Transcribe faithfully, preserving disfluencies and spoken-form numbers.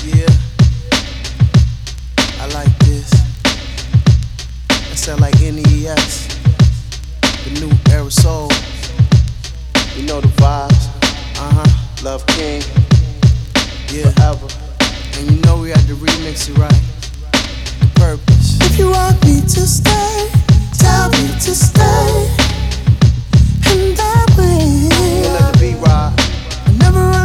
Yeah, I like this. That sound like N E S, the new era soul. You know the vibes. Uh huh. Love King. Yeah, forever. And you know we had to remix it right. The purpose. If you want me to stay, tell me to stay. And that way, And let the beat ride. I never run